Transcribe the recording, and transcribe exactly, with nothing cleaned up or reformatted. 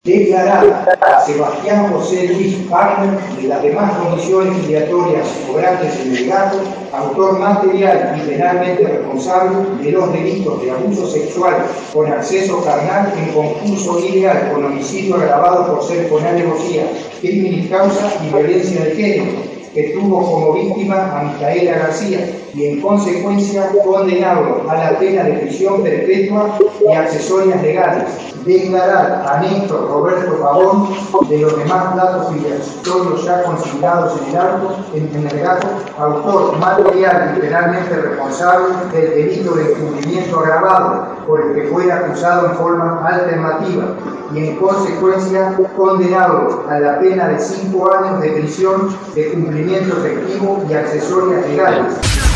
Declarar a Sebastián José Luis Wagner de las demás condiciones filiatorias cobrantes en el gato, autor material y penalmente responsable de los delitos de abuso sexual con acceso carnal en concurso ilegal con homicidio agravado por ser con alevosía, crimen y causa y violencia de género, que tuvo como víctima a Micaela García y en consecuencia condenado a la pena de prisión perpetua y accesorias legales. Declarar a Néstor Roberto Pavón de los demás datos filiatorios ya consignados en el, arco, en, en el gato, autor material y penalmente responsable del delito de encubrimiento agravado por el que fue acusado en forma alternativa y en consecuencia condenado a la pena de cinco años de prisión de cumplimiento efectivo y accesorias legales.